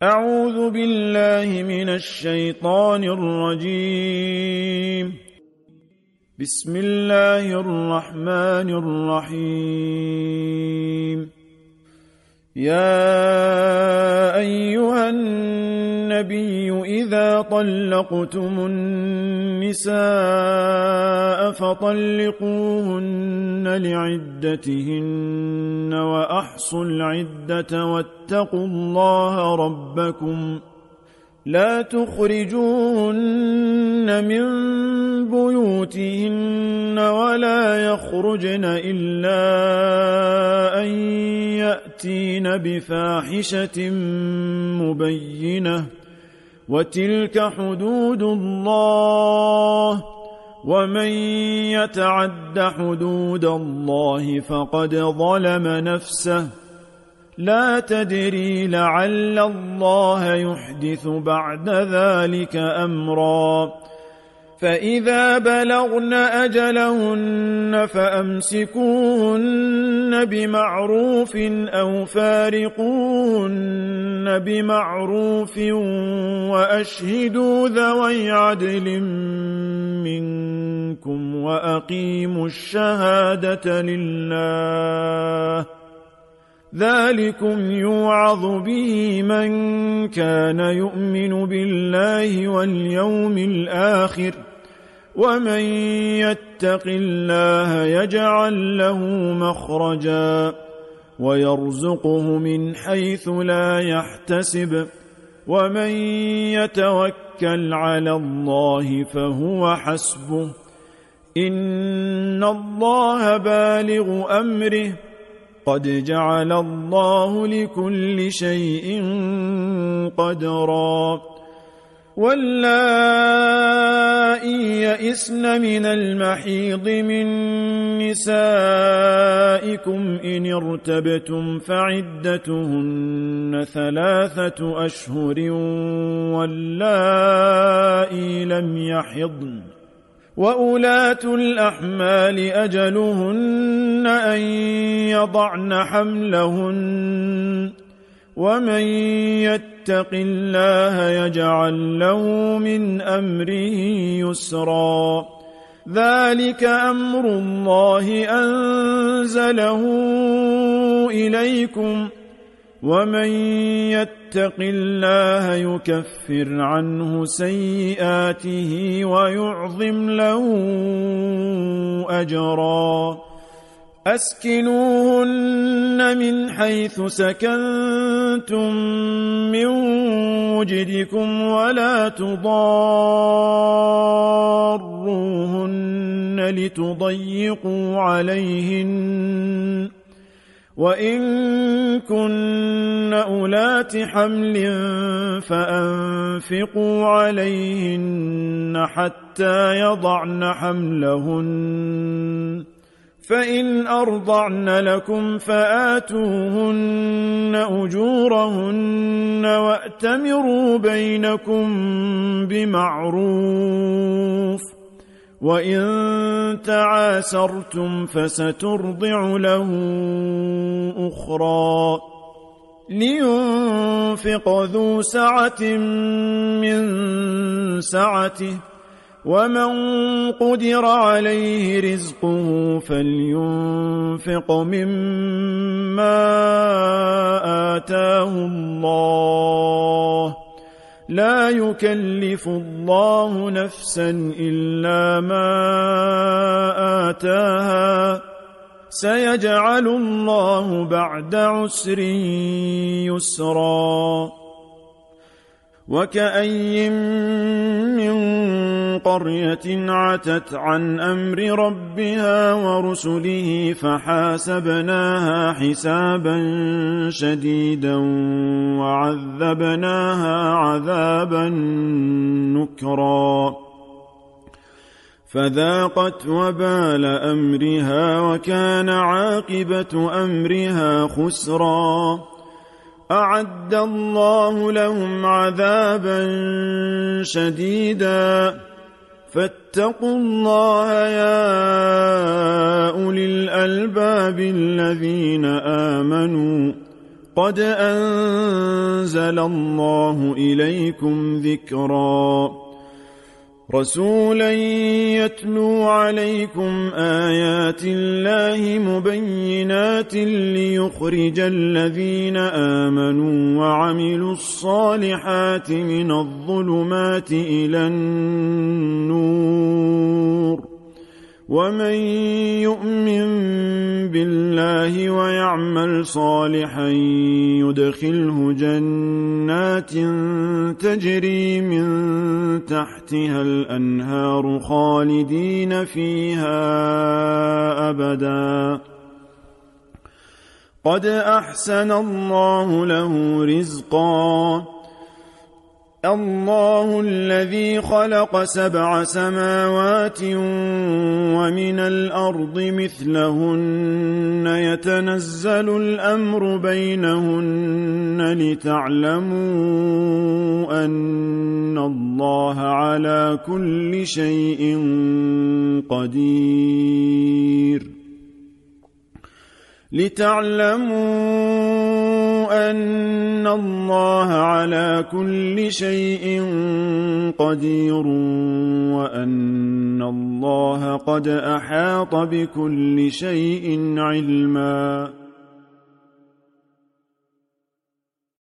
أعوذ بالله من الشيطان الرجيم. بسم الله الرحمن الرحيم. يا أيها النبي إذا طلقتم النساء فطلقوهن لعدتهن وأحصوا العدة واتقوا الله ربكم لا تخرجوهن من بيوتهن ولا يخرجن إلا أن يأتين بفاحشة مبينة وتلك حدود الله ومن يتعد حدود الله فقد ظلم نفسه لا تدري لعل الله يحدث بعد ذلك أمرا فإذا بلغن أجلهن فأمسكوهن بمعروف أو فارقوهن بمعروف وأشهدوا ذوي عدل منكم وأقيموا الشهادة لله ذلكم يوعظ به من كان يؤمن بالله واليوم الآخر ومن يتق الله يجعل له مخرجا ويرزقه من حيث لا يحتسب ومن يتوكل على الله فهو حسبه إن الله بالغ أمره قد جعل الله لكل شيء قدرا واللائي يئسن من المحيض من نسائكم إن ارتبتم فعدتهن 3 أشهر واللائي لم يحضن وأولات الأحمال أجلهن أن يضعن حملهن ومن يتق الله يجعل له من أمره يسرا ذلك أمر الله أنزله إليكم ومن يتق الله يكفر عنه سيئاته ويعظم له أجرا أسكنوهن من حيث سكنتم من وجدكم ولا تضاروهن لتضيقوا عليهن وإن كن أولات حمل فأنفقوا عليهن حتى يضعن حملهن فإن أرضعن لكم فآتوهن أجورهن وأتمروا بينكم بمعروف وإن تعاسرتم فسترضع له أخرى لينفق ذو سعة من سعته ومن قدر عليه رزقه فلينفق مما آتاه الله لا يكلف الله نفسا إلا ما آتاها سيجعل الله بعد عسر يسرا وكأي من قرية عتت عن أمر ربها ورسله فحاسبناها حسابا شديدا وعذبناها عذابا نكرا فذاقت وبال أمرها وكان عاقبة أمرها خسرا أعد الله لهم عذابا شديدا فاتقوا الله يا أولي الألباب الذين آمنوا قد أنزل الله إليكم ذكرا رسولا يتلو عليكم آيات الله مبينات ليخرج الذين آمنوا وعملوا الصالحات من الظلمات إلى النور ومن يؤمن بالله ويعمل صالحا يدخله جنات تجري من تحتها الأنهار خالدين فيها أبدا قد أحسن الله له رزقا الله الذي خلق 7 سماوات ومن الأرض مثلهن يتنزل الأمر بينهن لتعلموا أن الله على كل شيء قدير لتعلموا أن الله على كل شيء قدير وأن الله قد أحاط بكل شيء علما